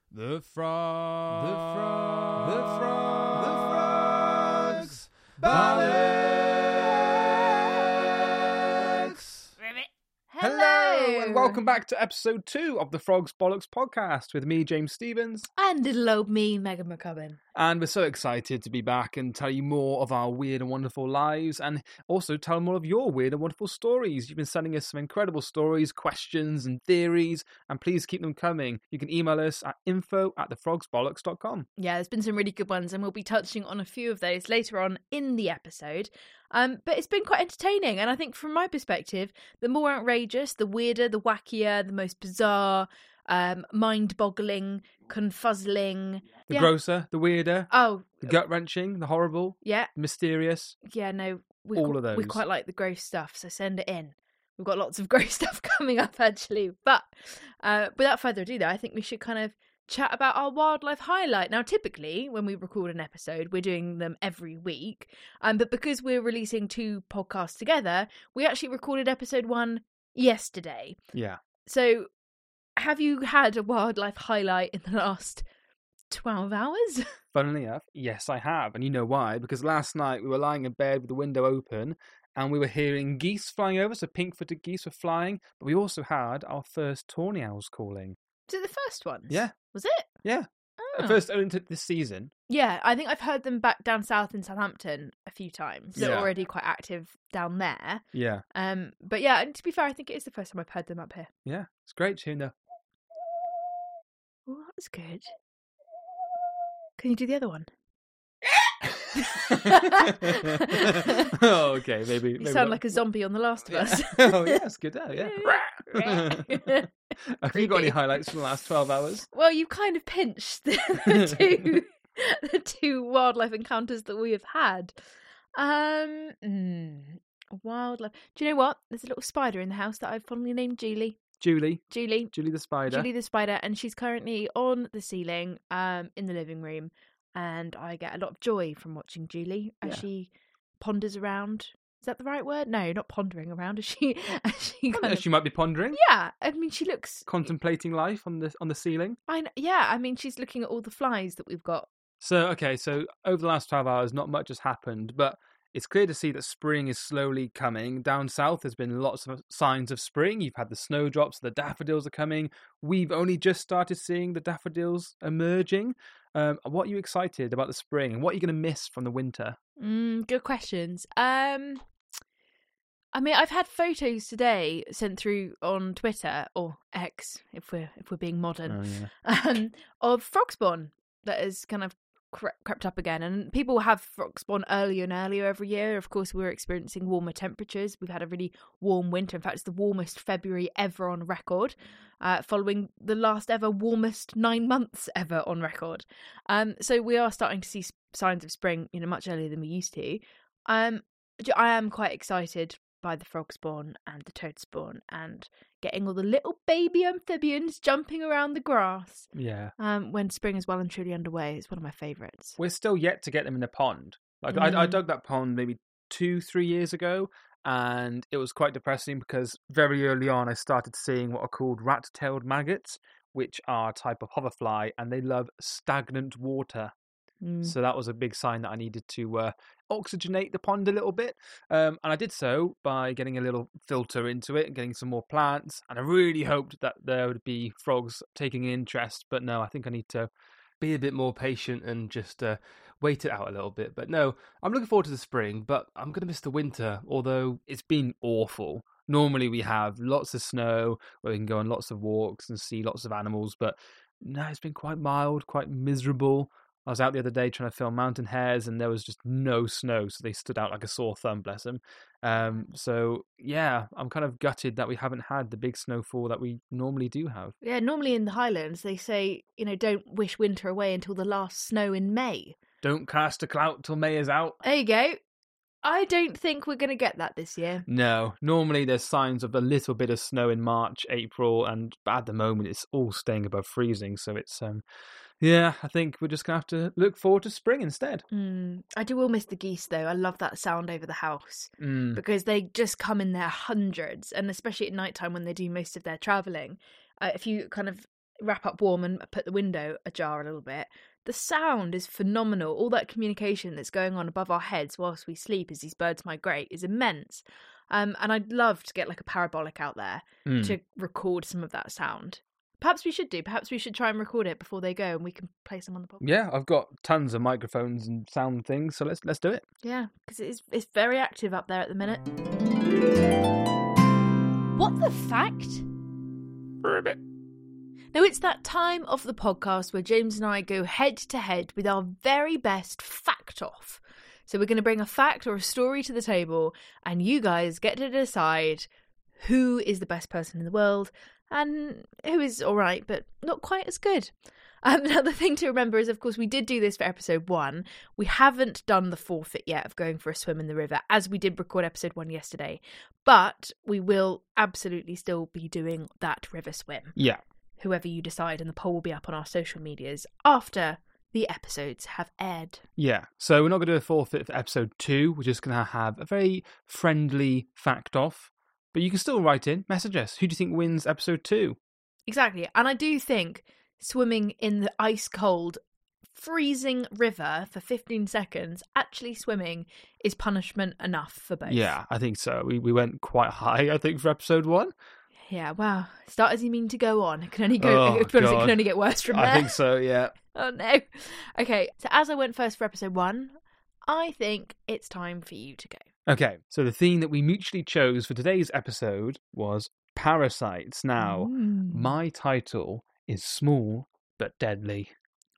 The frogs. The frogs. Bollocks. Hello and welcome back to episode 2 of the Frogs Bollocks podcast with me, James Stevens. And little old me, Megan McCubbin. And we're so excited to be back and tell you more of our weird and wonderful lives and also tell more of your weird and wonderful stories. You've been sending us some incredible stories, questions and theories, and please keep them coming. You can email us at info@thefrogsbollocks.com. Yeah, there's been some really good ones, and we'll be touching on a few of those later on in the episode. But it's been quite entertaining, and I think from my perspective, the more outrageous, the weirder, the wackier, the most bizarre, mind-boggling, confuzzling. The grosser, the weirder, Oh, the gut-wrenching, the horrible, yeah. the mysterious. Yeah, no. All of those. We quite like the gross stuff, so send it in. We've got lots of gross stuff coming up, actually. But without further ado, though, I think we should kind of chat about our wildlife highlight. Now, typically, when we record an episode, we're doing them every week. But because we're releasing 2 podcasts together, we actually recorded episode 1 yesterday. Yeah. So, have you had a wildlife highlight in the last 12 hours? Funnily enough, yes, I have. And you know why? Because last night we were lying in bed with the window open and we were hearing geese flying over. So pink-footed geese were flying. But we also had our first tawny owls calling. Was it the first ones? Yeah. Was it? Yeah. Oh. First into this season. Yeah, I think I've heard them back down south in Southampton a few times. They're Yeah. already quite active down there. Yeah. But yeah, and to be fair, I think it is the first time I've heard them up here. Yeah. It's great to hear them. Oh, that was good. Can you do the other one? Oh, okay. Maybe. You sound like a zombie on The Last of Us. Oh, yeah. It's good. Yeah. Have you got any Creepy. highlights from the last 12 hours? Well, you kind of pinched the the two wildlife encounters that we have had. Wildlife. Do you know what? There's a little spider in the house that I've fondly named Julie. Julie Julie the spider. Julie the spider, and she's currently on the ceiling in the living room, and I get a lot of joy from watching Julie as she ponders around. Is that the right word? No, not pondering around. As she kind of, She might be pondering. yeah, I mean, she looks Contemplating life on the ceiling. I mean, she's looking at all the flies that we've got. So over the last 12 hours, not much has happened, but it's clear to see that spring is slowly coming. Down south, there's been lots of signs of spring. You've had the snowdrops, the daffodils are coming. We've only just started seeing the daffodils emerging. What are you excited about the spring, and what are you going to miss from the winter? Good questions. I mean, I've had photos today sent through on Twitter or X, if we're being modern, of frog spawn that has kind of crept up again, and people have frog spawn earlier and earlier every year. Of course, we're experiencing warmer temperatures. We've had a really warm winter. In fact, it's the warmest February ever on record, following the last ever warmest 9 months ever on record. So we are starting to see signs of spring, much earlier than we used to. I am quite excited by the frog spawn and the toad spawn and getting all the little baby amphibians jumping around the grass. Yeah. When spring is well and truly underway. It's one of my favourites. We're still yet to get them in a pond. I dug that pond maybe 2-3 years ago, and it was quite depressing because very early on I started seeing what are called rat-tailed maggots, which are a type of hoverfly, and they love stagnant water. So that was a big sign that I needed to oxygenate the pond a little bit. And I did so by getting a little filter into it and getting some more plants. And I really hoped that there would be frogs taking an interest. But no, I think I need to be a bit more patient and just wait it out a little bit. But no, I'm looking forward to the spring, but I'm going to miss the winter, although it's been awful. Normally we have lots of snow where we can go on lots of walks and see lots of animals. But no, it's been quite mild, quite miserable. I was out the other day trying to film mountain hares and there was just no snow, so they stood out like a sore thumb, bless them. So, yeah, I'm kind of gutted that we haven't had the big snowfall that we normally do have. Yeah, normally in the Highlands they say, don't wish winter away until the last snow in May. Don't cast a clout till May is out. There you go. I don't think we're going to get that this year. No, normally there's signs of a little bit of snow in March, April, and at the moment it's all staying above freezing, so it's... Yeah, I think we're just going to have to look forward to spring instead. I will miss the geese, though. I love that sound over the house because they just come in their hundreds, and especially at night time when they do most of their travelling. If you kind of wrap up warm and put the window ajar a little bit, the sound is phenomenal. All that communication that's going on above our heads whilst we sleep as these birds migrate is immense. And I'd love to get like a parabolic out there to record some of that sound. Perhaps we should try and record it before they go, and we can play some on the podcast. Yeah, I've got tons of microphones and sound things, so let's do it. Yeah, because it's very active up there at the minute. What the fact? Ribbit. Now it's that time of the podcast where James and I go head to head with our very best fact off. So we're going to bring a fact or a story to the table, and you guys get to decide who is the best person in the world and who is all right, but not quite as good. Now, the thing to remember is, of course, we did do this for episode 1. We haven't done the forfeit yet of going for a swim in the river, as we did record episode 1 yesterday. But we will absolutely still be doing that river swim. Yeah. Whoever you decide, and the poll will be up on our social medias after the episodes have aired. Yeah, so we're not going to do a forfeit for episode 2. We're just going to have a very friendly fact off. But you can still write in, message us. Who do you think wins episode 2? Exactly. And I do think swimming in the ice-cold, freezing river for 15 seconds, actually swimming, is punishment enough for both. Yeah, I think so. We went quite high, I think, for episode 1. Yeah, wow. Start as you mean to go on. It can only go. It can only get worse from there. I think so. Yeah. Oh no. Okay, so as I went first for episode 1, I think it's time for you to go. Okay, so the theme that we mutually chose for today's episode was parasites. Now, my title is small but deadly.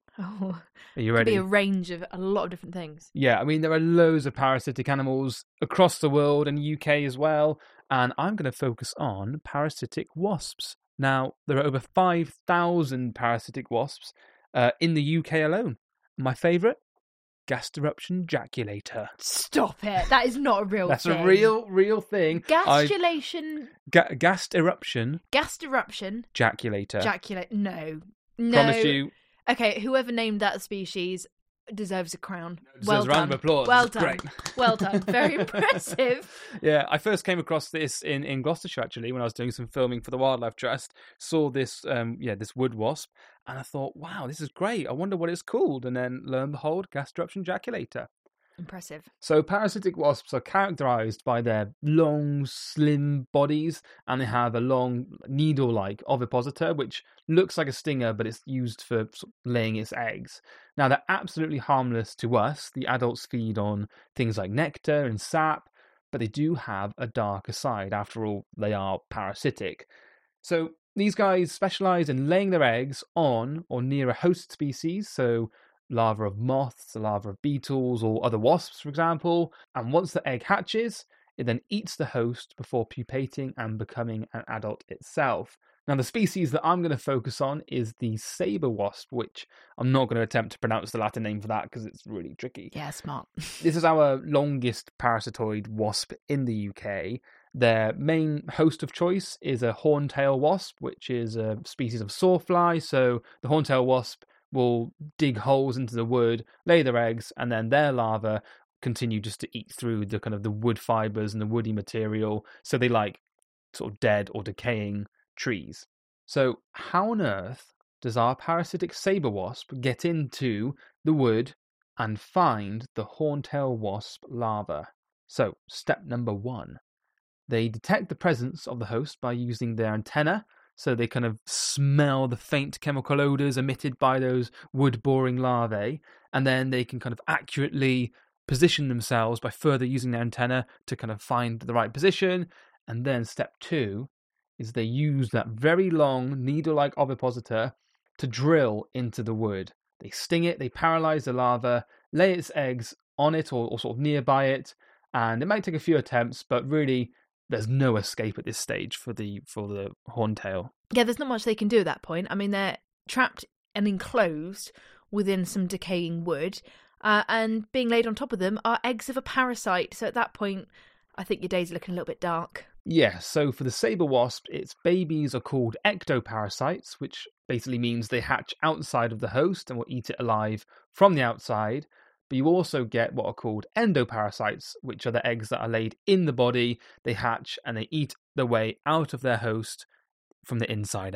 Oh, are you ready? It could be a range of a lot of different things. Yeah, I mean, there are loads of parasitic animals across the world and UK as well, and I'm going to focus on parasitic wasps. Now, there are over 5,000 parasitic wasps in the UK alone. My favourite? Gast eruption jaculator. Stop it. That is not a real That's thing. That's a real thing. Gastulation. Gast eruption. Gast eruption. Jaculator. No. Promise you. Okay, whoever named that species deserves a crown. Deserves a round of applause. Well done. Great. Well done. Very impressive. Yeah, I first came across this in Gloucestershire, actually, when I was doing some filming for the Wildlife Trust. Saw this, this wood wasp, and I thought, wow, this is great. I wonder what it's called. And then, lo and behold, Gast eruption jaculator. Impressive. So parasitic wasps are characterised by their long, slim bodies, and they have a long, needle-like ovipositor, which looks like a stinger, but it's used for laying its eggs. Now, they're absolutely harmless to us. The adults feed on things like nectar and sap, but they do have a darker side. After all, they are parasitic. So these guys specialise in laying their eggs on or near a host species, so larvae of moths, a larva of beetles, or other wasps, for example. And once the egg hatches, it then eats the host before pupating and becoming an adult itself. Now, the species that I'm going to focus on is the saber wasp, which I'm not going to attempt to pronounce the Latin name for that because it's really tricky. Yeah, smart. This is our longest parasitoid wasp in the UK. Their main host of choice is a horntail wasp, which is a species of sawfly. So the horntail wasp will dig holes into the wood, lay their eggs, and then their larvae continue just to eat through the kind of the wood fibers and the woody material. So they like sort of dead or decaying trees. So how on earth does our parasitic saber wasp get into the wood and find the horntail wasp larva? So step number 1. They detect the presence of the host by using their antenna. So they kind of smell the faint chemical odours emitted by those wood-boring larvae, and then they can kind of accurately position themselves by further using their antenna to kind of find the right position. And then step 2 is they use that very long needle-like ovipositor to drill into the wood. They sting it, they paralyse the larva, lay its eggs on it or sort of nearby it, and it might take a few attempts, but really there's no escape at this stage for the horntail. Yeah, there's not much they can do at that point. I mean, they're trapped and enclosed within some decaying wood, and being laid on top of them are eggs of a parasite. So at that point, I think your days are looking a little bit dark. Yeah, so for the saber wasp, its babies are called ectoparasites, which basically means they hatch outside of the host and will eat it alive from the outside. But you also get what are called endoparasites, which are the eggs that are laid in the body. They hatch and they eat their way out of their host from the inside out.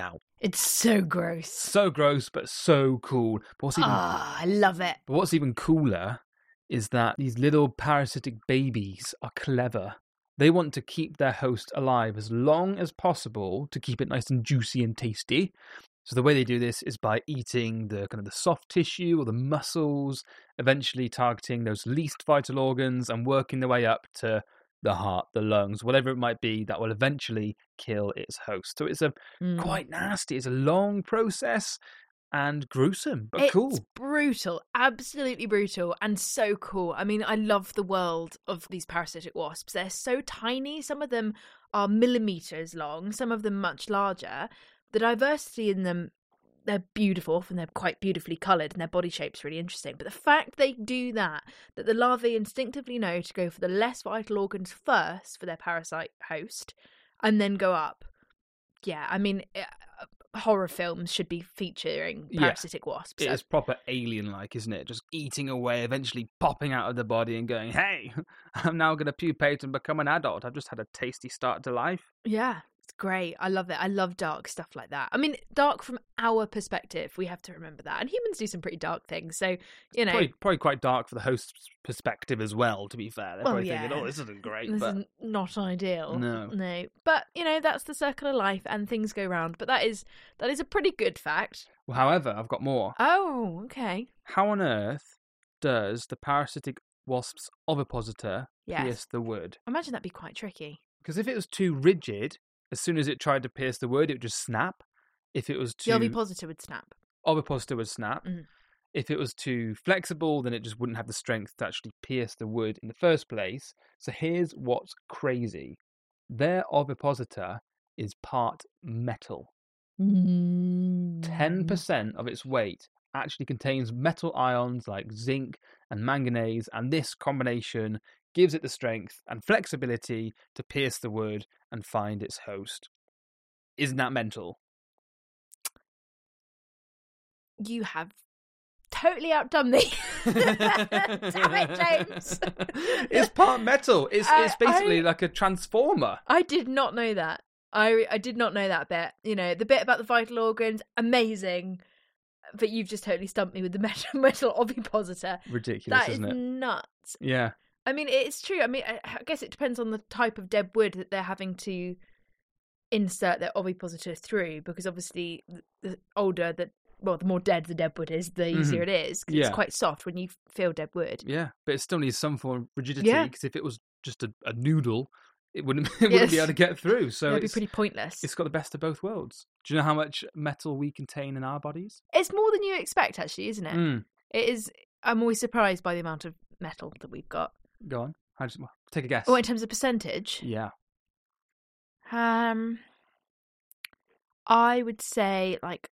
It's so gross. So gross, but so cool. But I love it. But what's even cooler is that these little parasitic babies are clever. They want to keep their host alive as long as possible to keep it nice and juicy and tasty. So the way they do this is by eating the kind of the soft tissue or the muscles, eventually targeting those least vital organs and working their way up to the heart, the lungs, whatever it might be that will eventually kill its host. So it's quite nasty. It's a long process and gruesome, but cool. It's brutal, absolutely brutal, and so cool. I mean, I love the world of these parasitic wasps. They're so tiny. Some of them are millimeters long, some of them much larger. The diversity in them, they're beautiful, and they're quite beautifully coloured, and their body shape's really interesting. But the fact they do that the larvae instinctively know to go for the less vital organs first for their parasite host, and then go up. Yeah, I mean, horror films should be featuring parasitic wasps. It is proper alien-like, isn't it? Just eating away, eventually popping out of the body and going, hey, I'm now going to pupate and become an adult. I've just had a tasty start to life. Yeah. It's great. I love it. I love dark stuff like that. I mean, dark from our perspective, we have to remember that. And humans do some pretty dark things. So, you know. Probably quite dark for the host's perspective as well, to be fair. They're probably thinking, oh, this isn't great. This is not ideal. No. But, you know, that's the circle of life and things go round. But that is a pretty good fact. Well, however, I've got more. Oh, okay. How on earth does the parasitic wasp's ovipositor pierce the wood? I imagine that'd be quite tricky. Because if it was too rigid, as soon as it tried to pierce the wood, it would just snap. If it was too... The ovipositor would snap. Ovipositor would snap. Mm. If it was too flexible, then it just wouldn't have the strength to actually pierce the wood in the first place. So here's what's crazy. Their ovipositor is part metal. 10% of its weight actually contains metal ions like zinc and manganese, and this combination gives it the strength and flexibility to pierce the wood and find its host. Isn't that mental? You have totally outdone me. Damn it, James. It's part metal. It's basically like a transformer. I did not know that. I did not know that bit. You know, the bit about the vital organs, amazing. But you've just totally stumped me with the metal ovipositor. Ridiculous, isn't it? That is nuts. Yeah. I mean, it's true. I mean, I guess it depends on the type of dead wood that they're having to insert their ovipositor through, because obviously the more dead the dead wood is, the easier it is, because it's quite soft when you feel dead wood. Yeah, but it still needs some form of rigidity, because if it was just a noodle, it wouldn't be able to get through. So it'd be pretty pointless. It's got the best of both worlds. Do you know how much metal we contain in our bodies? It's more than you expect, actually, isn't it? Mm. It is. I'm always surprised by the amount of metal that we've got. Go on. Take a guess. Oh, in terms of percentage? Yeah. I would say like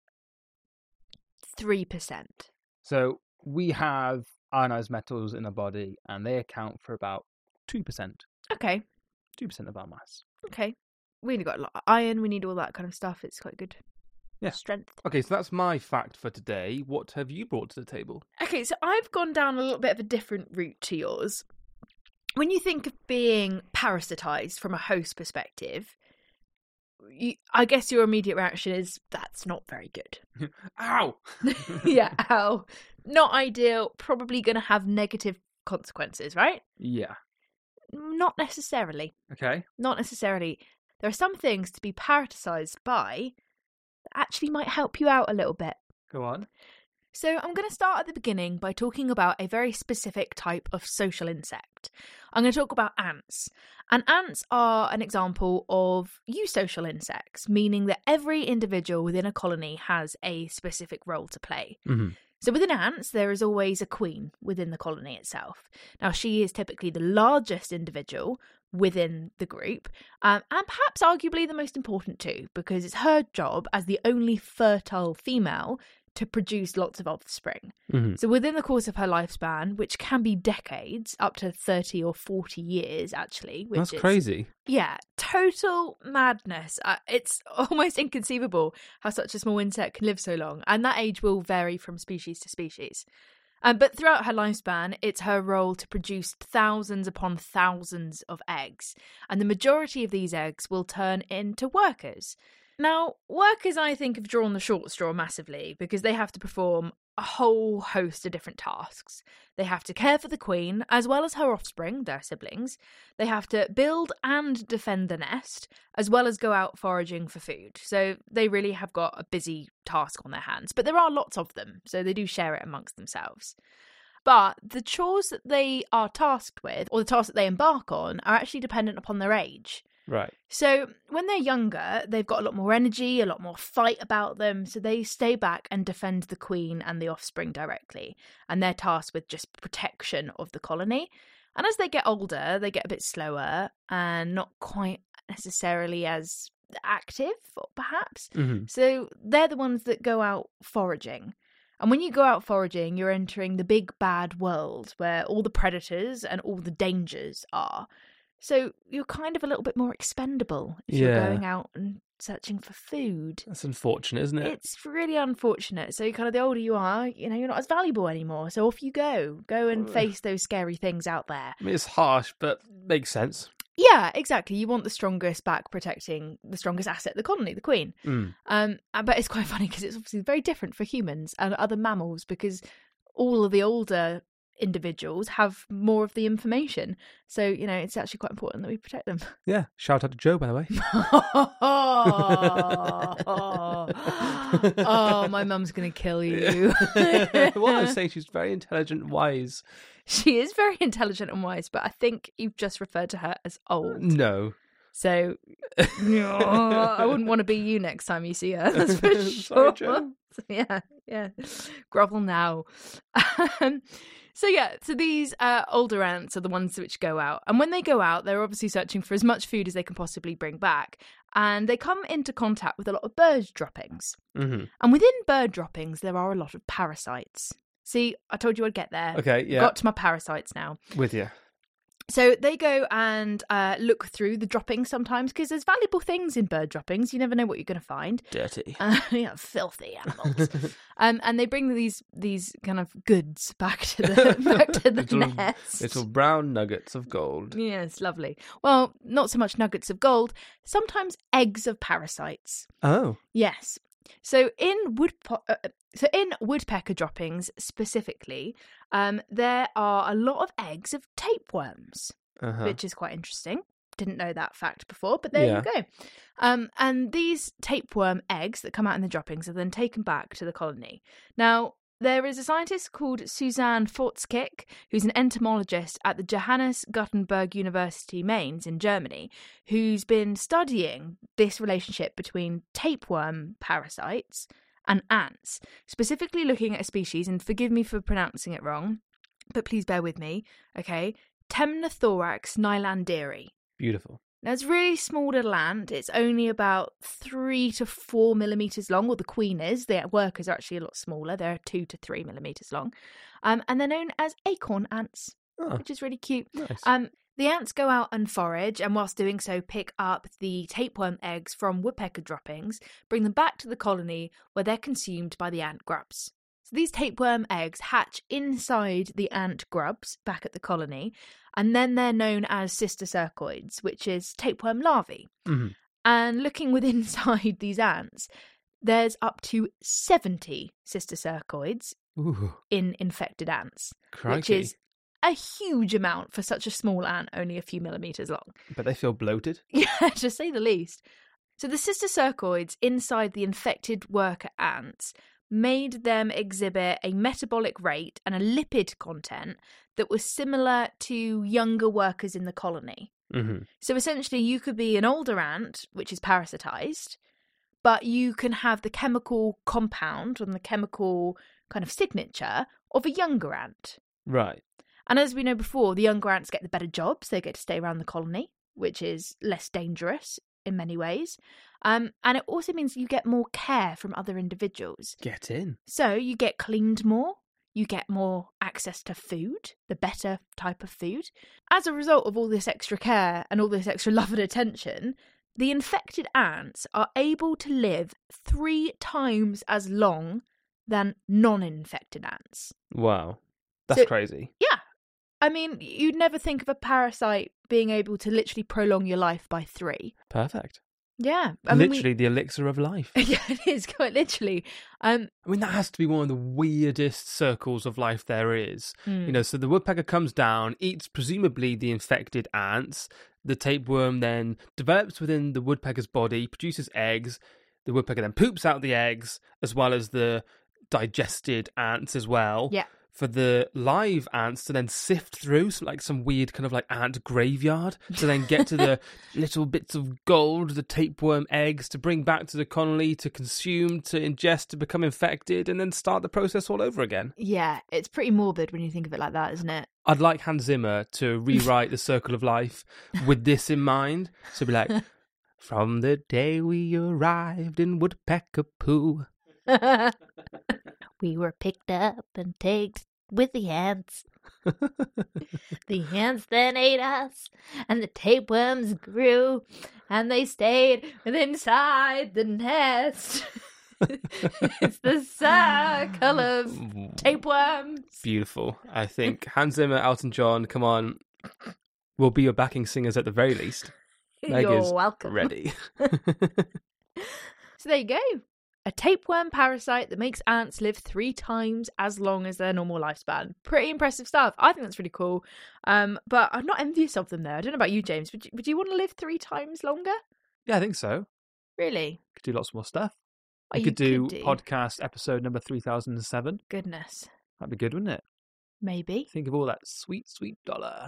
3%. So we have ionized metals in our body, and they account for about 2%. Okay. 2% of our mass. Okay. We only got a lot of iron. We need all that kind of stuff. It's quite good. Yeah. Strength. Okay, so that's my fact for today. What have you brought to the table? Okay, so I've gone down a little bit of a different route to yours. When you think of being parasitized from a host perspective, I guess your immediate reaction is, that's not very good. Ow! Yeah, ow. Not ideal. Probably going to have negative consequences, right? Yeah. Not necessarily. Okay. Not necessarily. There are some things to be parasitized by that actually might help you out a little bit. Go on. So I'm going to start at the beginning by talking about a very specific type of social insect. I'm going to talk about ants. And ants are an example of eusocial insects, meaning that every individual within a colony has a specific role to play. Mm-hmm. So within ants, there is always a queen within the colony itself. Now, she is typically the largest individual within the group, and perhaps arguably the most important too, because it's her job as the only fertile female to produce lots of offspring. Mm-hmm. So within the course of her lifespan, which can be decades, up to 30 or 40 years actually. Which That's crazy. Yeah, total madness. It's almost inconceivable how such a small insect can live so long, and that age will vary from species to species. But throughout her lifespan, it's her role to produce thousands upon thousands of eggs, and the majority of these eggs will turn into workers. Now, workers, I think, have drawn the short straw massively because they have to perform a whole host of different tasks. They have to care for the queen, as well as her offspring, their siblings. They have to build and defend the nest, as well as go out foraging for food. So they really have got a busy task on their hands. But there are lots of them, so they do share it amongst themselves. But the chores that they are tasked with, or the tasks that they embark on, are actually dependent upon their age. Right. So when they're younger, they've got a lot more energy, a lot more fight about them, so they stay back and defend the queen and the offspring directly, and they're tasked with just protection of the colony. And as they get older, they get a bit slower and not quite necessarily as active, perhaps. Mm-hmm. So they're the ones that go out foraging. And when you go out foraging, you're entering the big bad world where all the predators and all the dangers are. So you're kind of a little bit more expendable if you're going out and searching for food. That's unfortunate, isn't it? It's really unfortunate. So kind of the older you are, you're not as valuable anymore. So off you go. Go and face those scary things out there. I mean, it's harsh, but makes sense. Yeah, exactly. You want the strongest back protecting the strongest asset, the colony, the queen. But it's quite funny because it's obviously very different for humans and other mammals because all of the older individuals have more of the information. So, it's actually quite important that we protect them. Yeah. Shout out to Joe, by the way. Oh, my mum's going to kill you. Well, I was saying she's very intelligent and wise. She is very intelligent and wise, but I think you've just referred to her as old. No. So, I wouldn't want to be you next time you see her. That's for sure. Sorry, Joe. Yeah. Grovel now. So these older ants are the ones which go out. And when they go out, they're obviously searching for as much food as they can possibly bring back. And they come into contact with a lot of bird droppings. Mm-hmm. And within bird droppings, there are a lot of parasites. See, I told you I'd get there. Okay, yeah. Got to my parasites now. With you. So they go and look through the droppings sometimes because there's valuable things in bird droppings. You never know what you're going to find. Dirty. Filthy animals. And they bring these kind of goods back to the nest. Little brown nuggets of gold. Yes, lovely. Well, not so much nuggets of gold. Sometimes eggs of parasites. Oh. Yes. So in woodpecker droppings specifically, there are a lot of eggs of tapeworms, which is quite interesting. Didn't know that fact before, but there you go. And these tapeworm eggs that come out in the droppings are then taken back to the colony. Now, there is a scientist called Suzanne Fortskik, who's an entomologist at the Johannes Gutenberg University Mainz in Germany, who's been studying this relationship between tapeworm parasites and ants, specifically looking at a species, and forgive me for pronouncing it wrong, but please bear with me, okay? Temnothorax nylanderi. Beautiful. Now, it's a really small little ant. It's only about 3 to 4 millimetres long, or the queen is. The workers are actually a lot smaller. They're 2 to 3 millimetres long. And they're known as acorn ants, which is really cute. Nice. The ants go out and forage, and whilst doing so, pick up the tapeworm eggs from woodpecker droppings, bring them back to the colony where they're consumed by the ant grubs. So these tapeworm eggs hatch inside the ant grubs back at the colony, and then they're known as cysticercoids, which is tapeworm larvae. Mm-hmm. And looking within inside these ants, there's up to 70 cysticercoids in infected ants, Crikey. which is a huge amount for such a small ant, only a few millimetres long. But they feel bloated. Yeah, to say the least. So the cysticercoids inside the infected worker ants made them exhibit a metabolic rate and a lipid content that was similar to younger workers in the colony. Mm-hmm. So essentially you could be an older ant, which is parasitized, but you can have the chemical compound and the chemical kind of signature of a younger ant. Right. And as we know before, the younger ants get the better jobs. They get to stay around the colony, which is less dangerous in many ways. And it also means you get more care from other individuals. Get in. So you get cleaned more. You get more access to food, the better type of food. As a result of all this extra care and all this extra love and attention, the infected ants are able to live 3 times as long than non-infected ants. Wow. That's crazy. Yeah. I mean, you'd never think of a parasite being able to literally prolong your life by 3. Perfect. Yeah. Literally the elixir of life. Yeah, it is, quite literally. I mean, that has to be one of the weirdest circles of life there is. So the woodpecker comes down, eats presumably the infected ants. The tapeworm then develops within the woodpecker's body, produces eggs. The woodpecker then poops out the eggs, as well as the digested ants as well. Yeah. For the live ants to then sift through some weird kind of like ant graveyard to then get to the little bits of gold, the tapeworm eggs, to bring back to the colony, to consume, to ingest, to become infected, and then start the process all over again. Yeah, it's pretty morbid when you think of it like that, isn't it? I'd like Hans Zimmer to rewrite the circle of life with this in mind. So be like, from the day we arrived in Woodpecker Poo. We were picked up and taken with the ants. The ants then ate us, and the tapeworms grew, and they stayed inside the nest. It's the circle of tapeworms. Beautiful. I think Hans Zimmer, Elton John, come on. We'll be your backing singers at the very least. Meg You're is welcome. ready. So there you go. A tapeworm parasite that makes ants live 3 times as long as their normal lifespan. Pretty impressive stuff. I think that's really cool. But I'm not envious of them, though. I don't know about you, James. Would you want to live 3 times longer? Yeah, I think so. Really? Could do lots more stuff. Oh, You could do podcast episode number 3007. Goodness. That'd be good, wouldn't it? Maybe. Think of all that sweet, sweet dollar.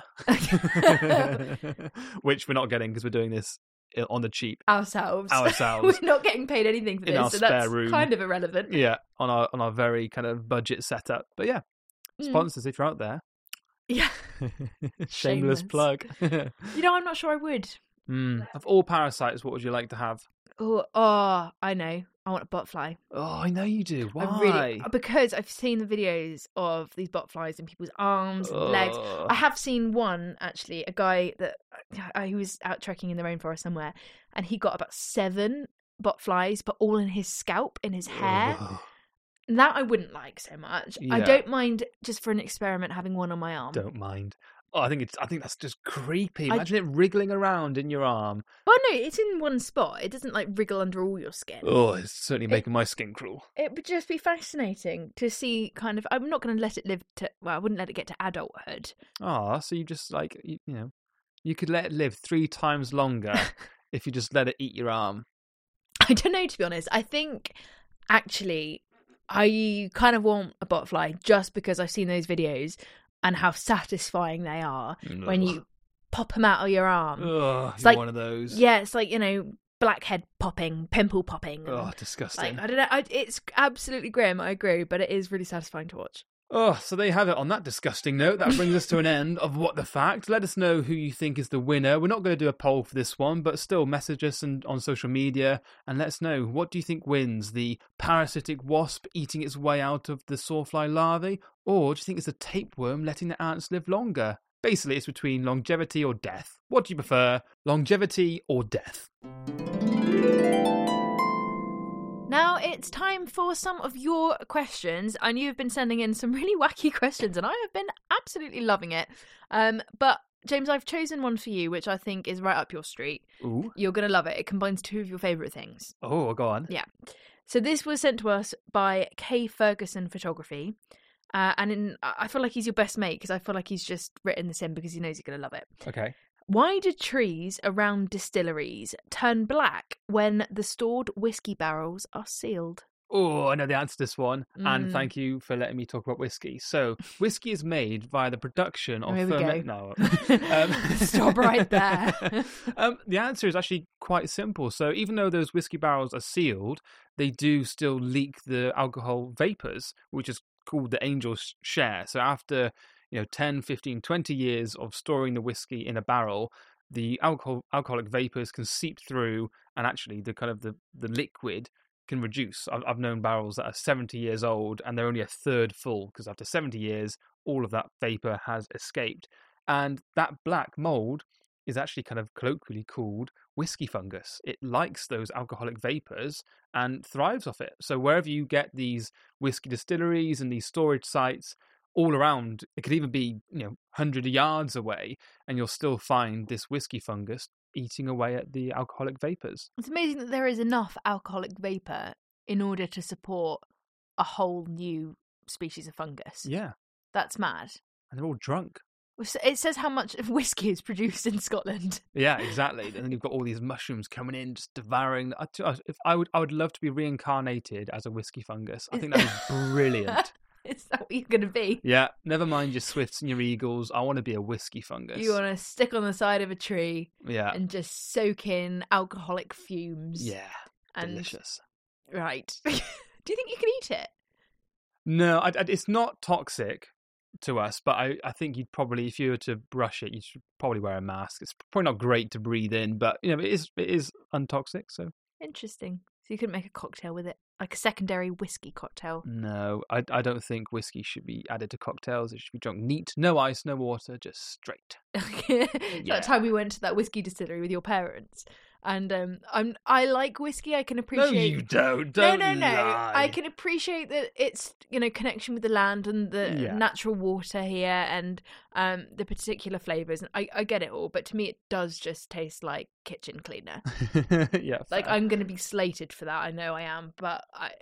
Which we're not getting because we're doing this on the cheap. Ourselves. We're not getting paid anything for in this, our so spare that's room. kind of irrelevant. Yeah, on our very kind of budget setup. But yeah, sponsors if you're out there. Yeah. Shameless plug. I'm not sure I would. Of all parasites, what would you like to have? Oh, I know. I want a botfly. Oh, I know you do. Why? Because I've seen the videos of these botflies in people's arms and legs. I have seen one, actually, a guy that he was out trekking in the rainforest somewhere, and he got about 7 botflies, but all in his scalp, in his hair. That I wouldn't like so much. Yeah. I don't mind, just for an experiment, having one on my arm. Don't mind. Oh, I think that's just creepy. Imagine it wriggling around in your arm. Well, no, it's in one spot. It doesn't wriggle under all your skin. Oh, it's certainly making my skin crawl. It would just be fascinating to see kind of. I'm not going to let it live to. Well, I wouldn't let it get to adulthood. Oh, so you just you could let it live 3 times longer if you just let it eat your arm. I don't know, to be honest. I think actually I kind of want a botfly just because I've seen those videos and how satisfying they are when you pop them out of your arm. Ugh, it's like one of those. Yeah, it's like, blackhead popping, pimple popping. Oh, disgusting. I don't know. It's absolutely grim, I agree, but it is really satisfying to watch. Oh, so there you have it. On that disgusting note, that brings us to an end of What the Fact. Let us know who you think is the winner. We're not going to do a poll for this one, but still message us on social media and let us know, what do you think wins? The parasitic wasp eating its way out of the sawfly larvae? Or do you think it's a tapeworm letting the ants live longer? Basically, it's between longevity or death. What do you prefer, longevity or death? Now it's time for some of your questions, and you've been sending in some really wacky questions, and I have been absolutely loving it. But James, I've chosen one for you, which I think is right up your street. Ooh. You're going to love it. It combines 2 of your favourite things. Oh, go on. Yeah. So this was sent to us by Kay Ferguson Photography. And I feel like he's your best mate because I feel like he's just written this in because he knows you're going to love it. Okay. Why do trees around distilleries turn black when the stored whiskey barrels are sealed? Oh, I know the answer to this one. And thank you for letting me talk about whiskey. So, whiskey is made via the production of ferment. No. Stop right there. The answer is actually quite simple. So, even though those whiskey barrels are sealed, they do still leak the alcohol vapors, which is called the angel's share. So, after 10, 15, 20 years of storing the whiskey in a barrel, the alcoholic vapors can seep through, and actually the liquid can reduce. I've known barrels that are 70 years old and they're only a third full because after 70 years, all of that vapor has escaped. And that black mold is actually kind of colloquially called whiskey fungus. It likes those alcoholic vapors and thrives off it. So wherever you get these whiskey distilleries and these storage sites, all around, it could even be 100 yards away, and you'll still find this whiskey fungus eating away at the alcoholic vapours. It's amazing that there is enough alcoholic vapour in order to support a whole new species of fungus. Yeah. That's mad. And they're all drunk. It says how much whiskey is produced in Scotland. Yeah, exactly. And then you've got all these mushrooms coming in, just devouring. I would love to be reincarnated as a whiskey fungus. I think that is brilliant. Is that what you're going to be? Yeah, never mind your swifts and your eagles. I want to be a whiskey fungus. You want to stick on the side of a tree, yeah, and just soak in alcoholic fumes. Yeah, delicious. Right. Do you think you can eat it? No, it's not toxic to us, but I think you'd probably, if you were to brush it, you should probably wear a mask. It's probably not great to breathe in, but it is untoxic. So interesting. So you couldn't make a cocktail with it, like a secondary whiskey cocktail? No, I don't think whiskey should be added to cocktails. It should be drunk neat, no ice, no water, just straight. That time we went to that whiskey distillery with your parents. And I like whiskey. I can appreciate. No, you don't. Don't no. lie. I can appreciate that it's connection with the land and the natural water here and the particular flavors. And I get it all, but to me it does just taste like kitchen cleaner. Yeah, like I'm going to be slated for that. I know I am, but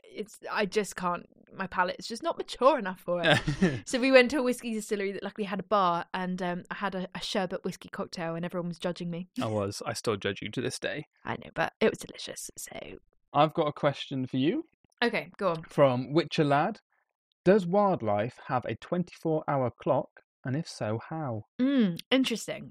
I just can't. My palate is just not mature enough for it. So we went to a whiskey distillery that luckily had a bar, and I had a sherbet whiskey cocktail, and everyone was judging me. I still judge you to this day. I know, but it was delicious. So I've got a question for you. Okay, go on. From Witcher Lad. Does wildlife have a 24-hour clock? And if so, how? Interesting.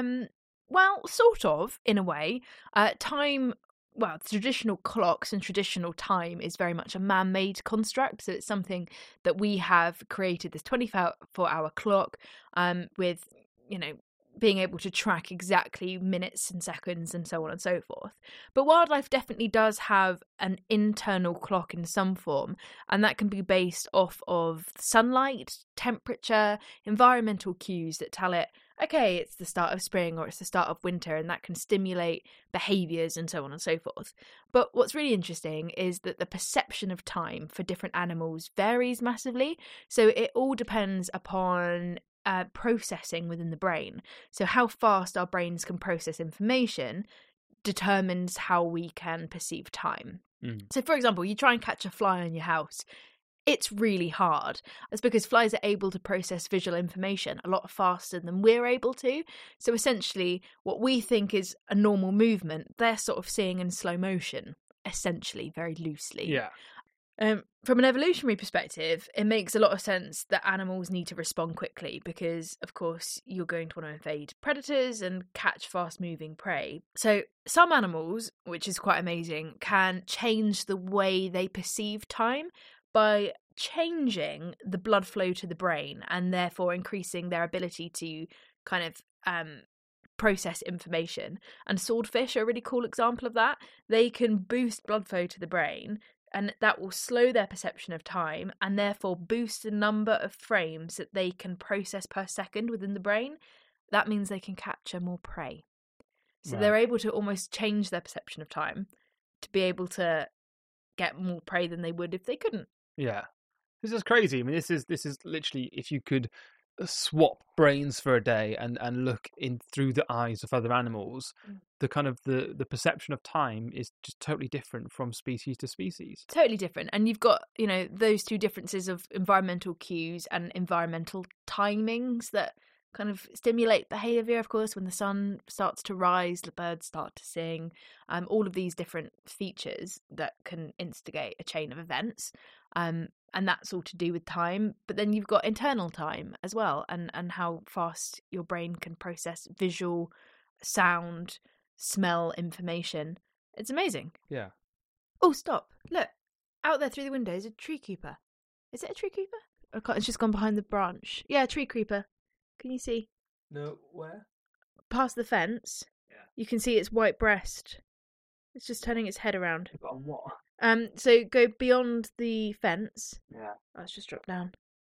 Well, sort of, in a way. Time, well, traditional clocks and traditional time is very much a man-made construct. So it's something that we have created, this 24-hour clock, with, being able to track exactly minutes and seconds and so on and so forth. But wildlife definitely does have an internal clock in some form, and that can be based off of sunlight, temperature, environmental cues that tell it, okay, it's the start of spring or it's the start of winter, and that can stimulate behaviours and so on and so forth. But what's really interesting is that the perception of time for different animals varies massively. So it all depends upon processing within the brain. So how fast our brains can process information determines how we can perceive time. So for example, you try and catch a fly in your house. It's really hard. That's because flies are able to process visual information a lot faster than we're able to. So essentially, what we think is a normal movement, they're sort of seeing in slow motion, essentially, very loosely. Yeah. From an evolutionary perspective, it makes a lot of sense that animals need to respond quickly because, of course, you're going to want to evade predators and catch fast-moving prey. So some animals, which is quite amazing, can change the way they perceive time by changing the blood flow to the brain and therefore increasing their ability to kind of process information. And swordfish are a really cool example of that. They can boost blood flow to the brain, and that will slow their perception of time and therefore boost the number of frames that they can process per second within the brain. That means they can capture more prey. So they're able to almost change their perception of time to be able to get more prey than they would if they couldn't. Yeah. This is crazy. I mean, this is literally, if you could swap brains for a day and look in through the eyes of other animals, the kind of the perception of time is just totally different from species to species. Totally different. And you've got, those two differences of environmental cues and environmental timings that kind of stimulate behaviour. Of course, when the sun starts to rise, the birds start to sing, all of these different features that can instigate a chain of events. And that's all to do with time. But then you've got internal time as well, and how fast your brain can process visual, sound, smell information. It's amazing. Yeah. Oh, stop. Look. Out there through the window is a tree creeper. Is it a tree creeper? Oh, it's just gone behind the branch. Yeah, a tree creeper. Can you see? No, where? Past the fence. Yeah. You can see its white breast. It's just turning its head around. But on what? So go beyond the fence. Yeah. Oh, it's just dropped down.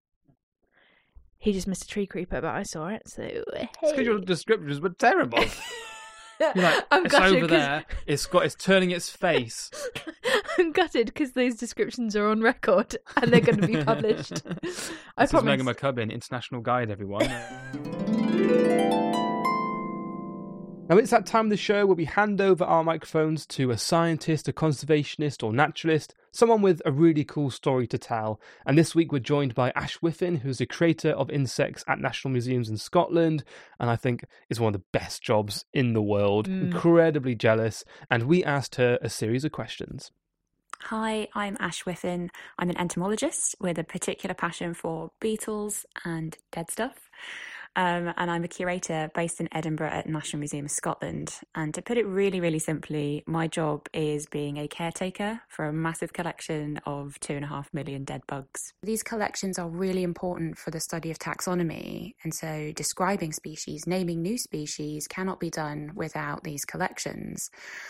He just missed a tree creeper, but I saw it, so hey. It's because your descriptions were terrible. You're like, I'm it's over there. It's turning its face. I'm gutted because those descriptions are on record and they're going to be published. I promise. This is Megan McCubbin, International Guide, everyone. Now, it's that time of the show where we hand over our microphones to a scientist, a conservationist, or naturalist, someone with a really cool story to tell. And this week we're joined by Ash Whiffen, who's a creator of insects at National Museums in Scotland, and I think is one of the best jobs in the world. Incredibly jealous. And we asked her a series of questions. Hi, I'm Ash Whiffen. I'm an entomologist with a particular passion for beetles and dead stuff. And I'm a curator based in Edinburgh at National Museum of Scotland. And to put it really, really simply, my job is being a caretaker for a massive collection of 2.5 million dead bugs. These collections are really important for the study of taxonomy. And so describing species, naming new species cannot be done without these collections.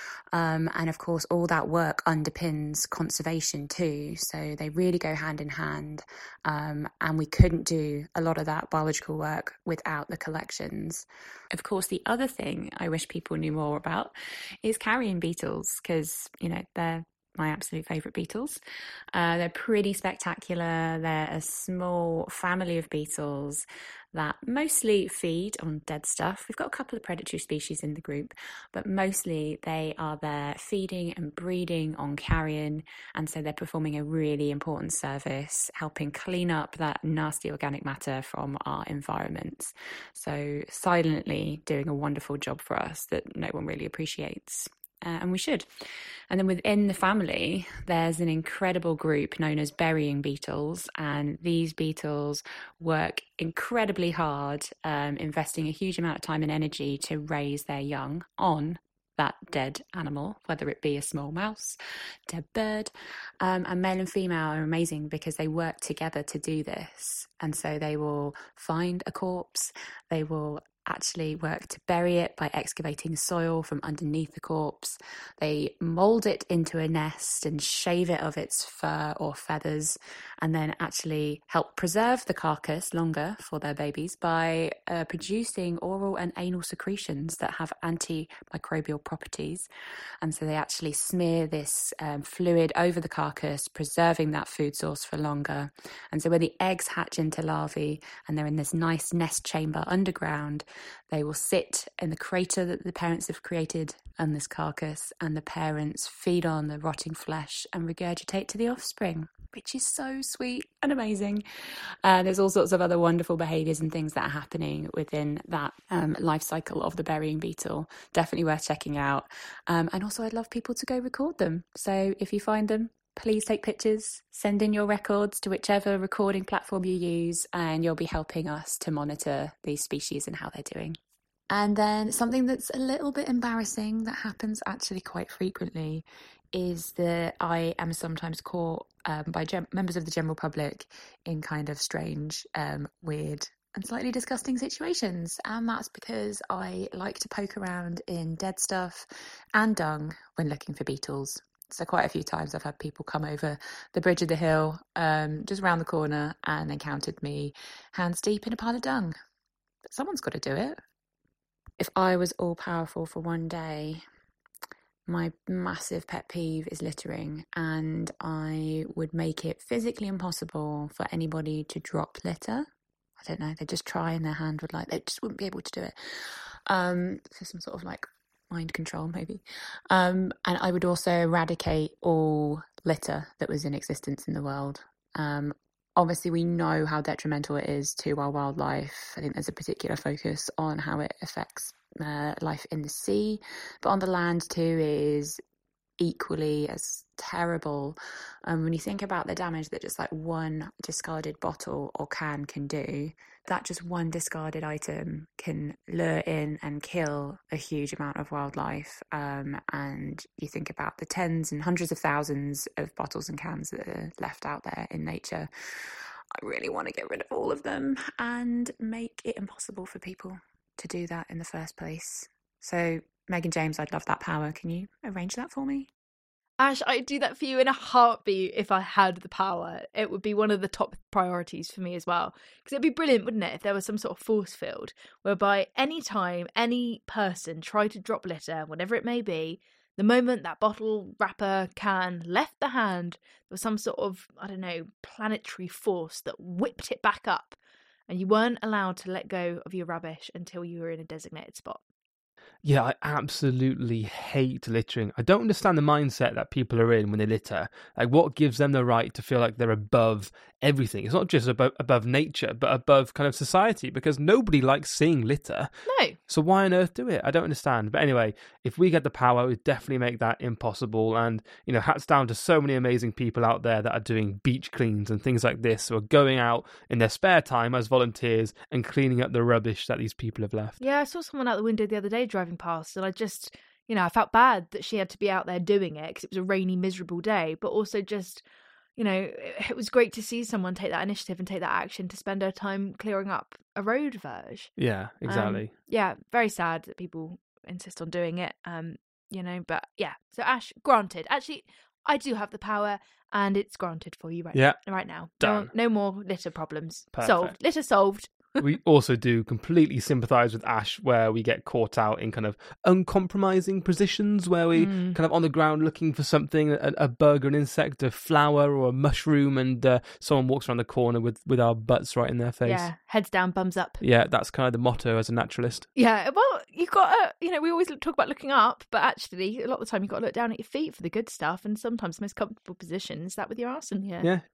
And of course, all that work underpins conservation too. So they really go hand in hand. And we couldn't do a lot of that biological work without the collections. Of course, the other thing I wish people knew more about is carrion beetles, because, you know, they're my absolute favourite beetles. They're pretty spectacular. They're a small family of beetles that mostly feed on dead stuff. We've got a couple of predatory species in the group, but mostly they are there feeding and breeding on carrion, and so they're performing a really important service, helping clean up that nasty organic matter from our environments. So silently doing a wonderful job for us that no one really appreciates. And we should. And then within the family, there's an incredible group known as burying beetles. And these beetles work incredibly hard, investing a huge amount of time and energy to raise their young on that dead animal, whether it be a small mouse, dead bird. And male and female are amazing because they work together to do this. And so they will find a corpse, they will actually work to bury it by excavating soil from underneath the corpse. They mould it into a nest and shave it of its fur or feathers, and then actually help preserve the carcass longer for their babies by producing oral and anal secretions that have antimicrobial properties. And so they actually smear this fluid over the carcass, preserving that food source for longer. And so when the eggs hatch into larvae and they're in this nice nest chamber underground, they will sit in the crater that the parents have created on this carcass, and the parents feed on the rotting flesh and regurgitate to the offspring, which is so sweet and amazing. There's all sorts of other wonderful behaviours and things that are happening within that life cycle of the burying beetle. Definitely worth checking out. And also I'd love people to go record them. So if you find them, please take pictures, send in your records to whichever recording platform you use, and you'll be helping us to monitor these species and how they're doing. And then something that's a little bit embarrassing that happens actually quite frequently is that I am sometimes caught by members of the general public in kind of strange, weird and slightly disgusting situations. And that's because I like to poke around in dead stuff and dung when looking for beetles. So quite a few times I've had people come over the bridge of the hill, just around the corner, and encountered me hands deep in a pile of dung. But someone's got to do it. If I was all powerful for one day, my massive pet peeve is littering, and I would make it physically impossible for anybody to drop litter. I don't know, they'd just try and their hand would they just wouldn't be able to do it. So some sort of mind control maybe. And I would also eradicate all litter that was in existence in the world. Obviously we know how detrimental it is to our wildlife. I think there's a particular focus on how it affects life in the sea, but on the land too is equally as terrible. When you think about the damage that just one discarded bottle or can do, that just one discarded item can lure in and kill a huge amount of wildlife. And you think about the tens and hundreds of thousands of bottles and cans that are left out there in nature. I really want to get rid of all of them and make it impossible for people to do that in the first place. So Megan James, I'd love that power. Can you arrange that for me? Ash, I'd do that for you in a heartbeat if I had the power. It would be one of the top priorities for me as well. Because it'd be brilliant, wouldn't it, if there was some sort of force field whereby any time any person tried to drop litter, whatever it may be, the moment that bottle, wrapper, can left the hand, there was some sort of, planetary force that whipped it back up, and you weren't allowed to let go of your rubbish until you were in a designated spot. Yeah, I absolutely hate littering. I don't understand the mindset that people are in when they litter. Like, what gives them the right to feel like they're above everything? It's not just above nature, but above kind of society, because nobody likes seeing litter. No. So why on earth do it? I don't understand. But anyway, if we get the power, we'd definitely make that impossible. And, you know, hats down to so many amazing people out there that are doing beach cleans and things like this, who are going out in their spare time as volunteers and cleaning up the rubbish that these people have left. Yeah, I saw someone out the window the other day driving past, and I just, you know, I felt bad that she had to be out there doing it because it was a rainy, miserable day, but also just, you know, it was great to see someone take that initiative and take that action to spend her time clearing up a road verge. Yeah, exactly. Yeah, very sad that people insist on doing it, you know, but yeah. So Ash, granted. Actually, I do have the power, and it's granted for you right now. Done. No more litter problems. Perfect. Solved. Litter solved. We also do completely sympathise with Ash, where we get caught out in kind of uncompromising positions, where we kind of on the ground looking for something, a bug or an insect, a flower or a mushroom, and someone walks around the corner with our butts right in their face. Yeah, heads down, bums up. Yeah, that's kind of the motto as a naturalist. Yeah, well, you've got to, you know, we always talk about looking up, but actually, a lot of the time you've got to look down at your feet for the good stuff, and sometimes the most comfortable position is that with your arse in the air. Yeah,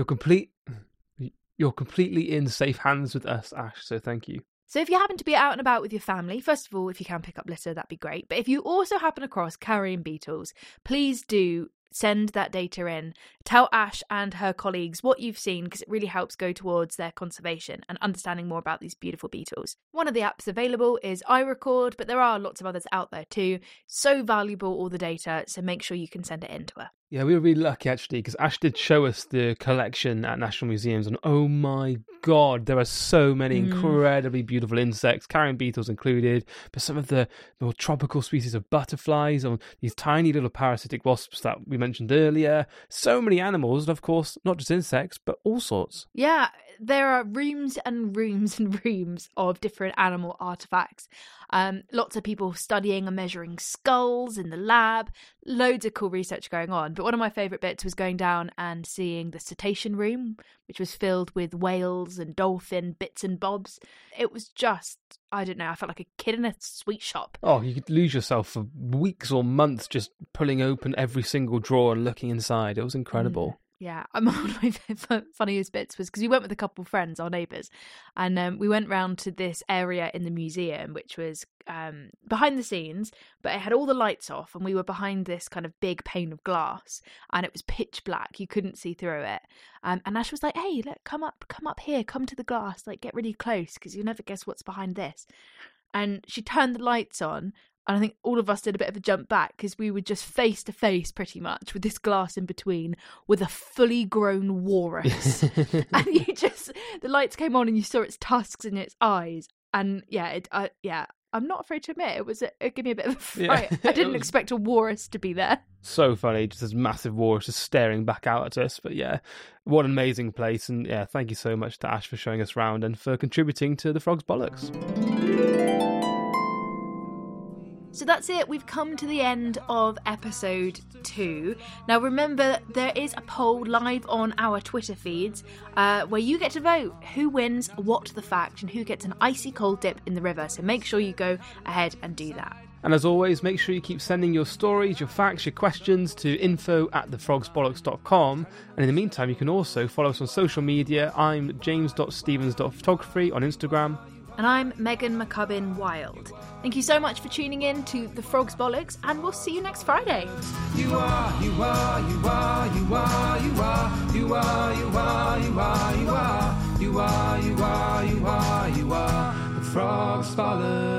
You're completely in safe hands with us, Ash, so thank you. So if you happen to be out and about with your family, first of all, if you can pick up litter, that'd be great. But if you also happen across carrion beetles, please do send that data in. Tell Ash and her colleagues what you've seen, because it really helps go towards their conservation and understanding more about these beautiful beetles. One of the apps available is iRecord, but there are lots of others out there too. So valuable, all the data, so make sure you can send it in to her. Yeah, we were really lucky, actually, because Ash did show us the collection at National Museums, and oh my God, there are so many incredibly beautiful insects, carrion beetles included, but some of the more tropical species of butterflies, or these tiny little parasitic wasps that we mentioned earlier. So many animals, and of course, not just insects, but all sorts. Yeah, there are rooms and rooms and rooms of different animal artifacts. Lots of people studying and measuring skulls in the lab. Loads of cool research going on. But one of my favourite bits was going down and seeing the cetacean room, which was filled with whales and dolphin bits and bobs. It was just, I don't know, I felt like a kid in a sweet shop. Oh, you could lose yourself for weeks or months just pulling open every single drawer and looking inside. It was incredible. Yeah, one of my funniest bits was because we went with a couple of friends, our neighbours, and we went round to this area in the museum, which was behind the scenes, but it had all the lights off, and we were behind this kind of big pane of glass, and it was pitch black. You couldn't see through it. And Ash was like, "Hey, look, come up here, come to the glass, like get really close, because you'll never guess what's behind this." And she turned the lights on. And I think all of us did a bit of a jump back because we were just face to face pretty much with this glass in between with a fully grown walrus. And the lights came on and you saw its tusks and its eyes. And I'm not afraid to admit it gave me a bit of a fright. Yeah, I didn't expect a walrus to be there. So funny, just this massive walrus just staring back out at us. But yeah, what an amazing place. And yeah, thank you so much to Ash for showing us around and for contributing to the Frog's Bollocks. So that's it. We've come to the end of episode 2. Now remember, there is a poll live on our Twitter feeds where you get to vote who wins What the Fact and who gets an icy cold dip in the river. So make sure you go ahead and do that. And as always, make sure you keep sending your stories, your facts, your questions to info@thefrogsbollocks.com. And in the meantime, you can also follow us on social media. I'm james.stevens.photography on Instagram. And I'm Megan McCubbin Wild. Thank you so much for tuning in to The Frog's Bollocks, and we'll see you next Friday. You are, you are, you are, you are, you are, you are, you are, you are, you are, you are, you are, you are, you are, The Frog's Bollocks.